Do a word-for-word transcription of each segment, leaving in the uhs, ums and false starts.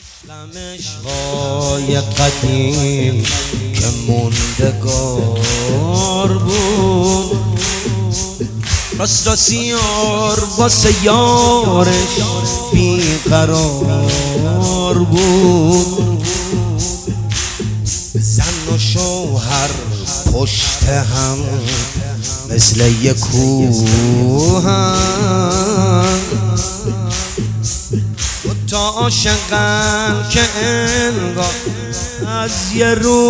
عشقهای قدیم که موندگار بود، راست راست یار واسه یارش بیقرار بود. زن و شوهر پشت هم مثل یک کوهن، تا عاشقن که انگار از یه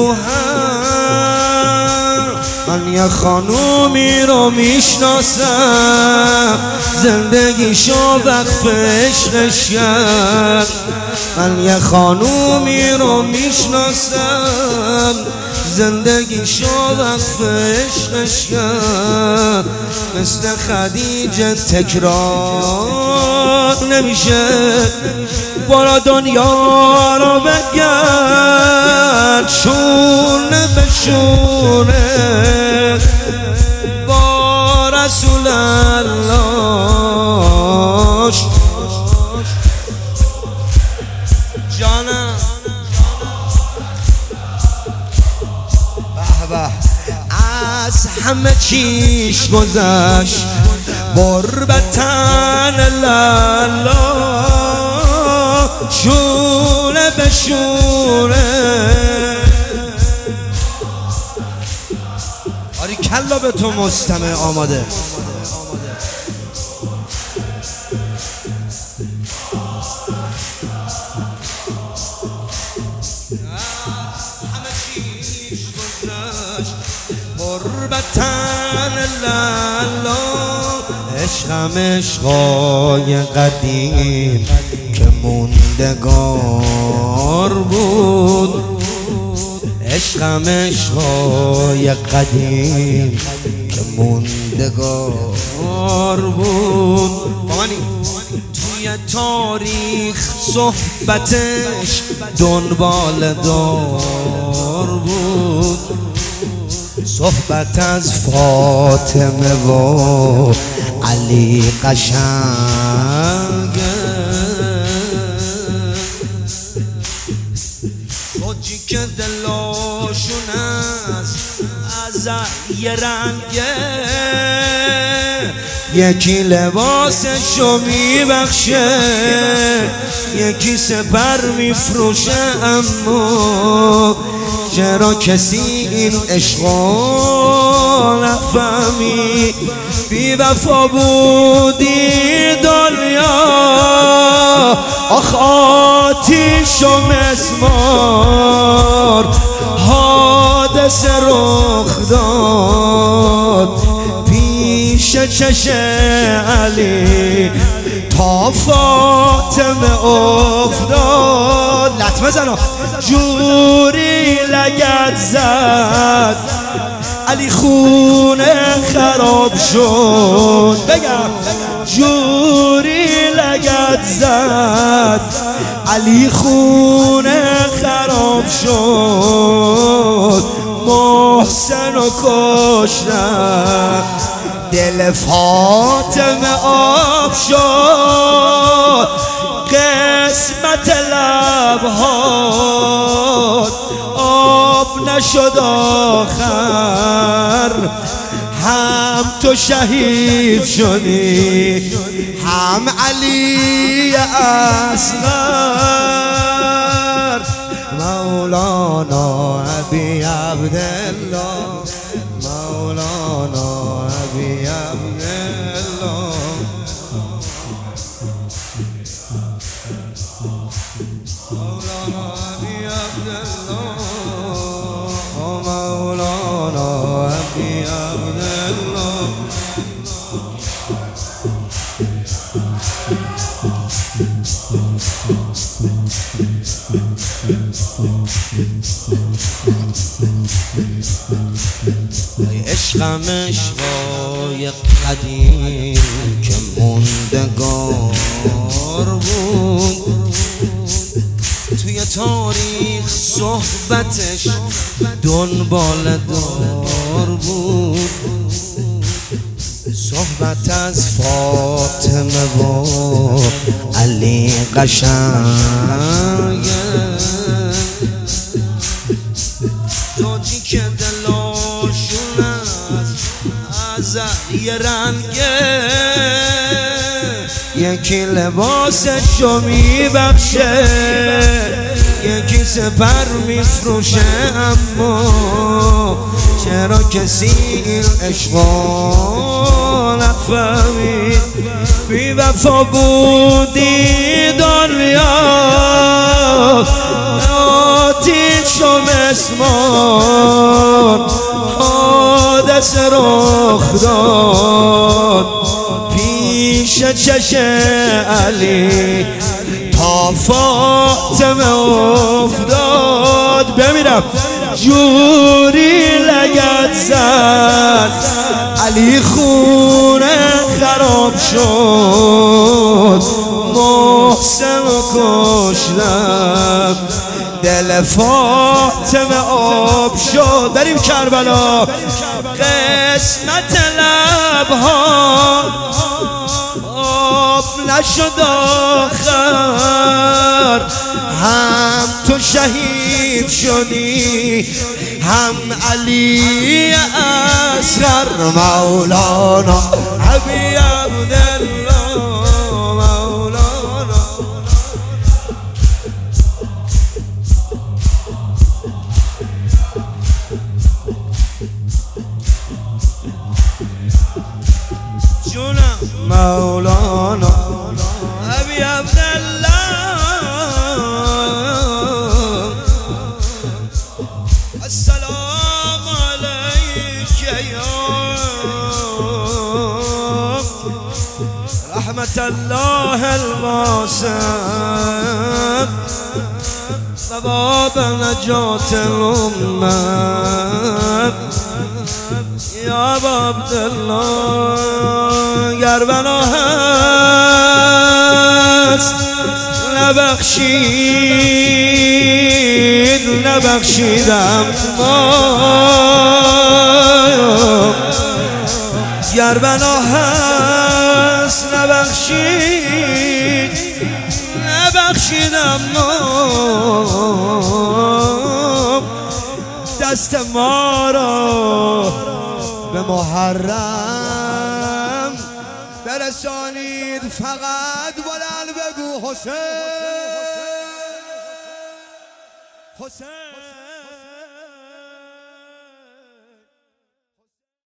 روحن. من یه خانومی رو میشناسم زندگیشو وقف عشقش کرد. من یه خانومی رو میشناسم زندگیشو وقف عشقش کرد. مثل خدیجه تکرار نمیشه، برا دنیا رو بگرد شونه به شونه با رسول الله. جانم به به از همه چیش گذشت غربتن لالا، شونه به شونه. آری کلا به تو مستمع آماده. غربتن لالا، عشقم عشقای قدیم که موندگار بود. عشقم عشقای قدیم که موندگار بود. بانی توی تاریخ صحبتش دنبال دار بود. صحبت از فاطمه و علی قشنگه، روجی که دلاشون از از یه رنگه، یکی لباسشو میبخشه یکی سپر میفروشه. اما چرا کسی این عشقا نفهمی؟ بی وفا بودی دنیا، آخ آتیش و مسمار حادثه رخ داد پیش چش علی تا فاطمه افتاد. لطمه زنو جوری لگد زد علی خونه خراب شد. بگم جوری لگد زد علی خونه خراب شد. محسن و کشتن دل فاطمه آب شد. قسمت لبهات آب نشد آخر، هم تو شهید شدی هم علی اصغر. مولانا ابی عبدالله، مولانا ابی عبدالله. مولانا ابی عبدالله، مولانا ابی عبدالله. عشقم عشقای قدیم که موندگار بود. توی تاریخ صحبتش دنبال دار بود. صحبت از فاطمه و علی قشنگ، یکی لباسشو میبخشه، یکی سپر میفروشه، اما چرا کسی این عشقا نفهمید؟ بی وفا بودی دنیا، آتیش و مسمار، حادثه رخ داد پیش چش علی، تا فاطمه افتاد. بمیرم جوری لگد زد، علی خونه خراب شد، محسن کشتم، دل فاطمه آب شد. بریم کربلا. قسمت لبها آب نشد آخر، هم تو شهید شدی هم علی اصغر. مولانا ابی عبدالله، مولانا جونم، مولانا ابی عبدالله. السلام علیک یا رحمت الله الواسع، باب نجات الامه یا عبدالله. گر بنا هست نبخشید نبخشیدم ما، گر بنا هست نبخشید نبخشیدم ما، دست ما را به محرم برسانید. فقط بلند بگو حسین، حسین.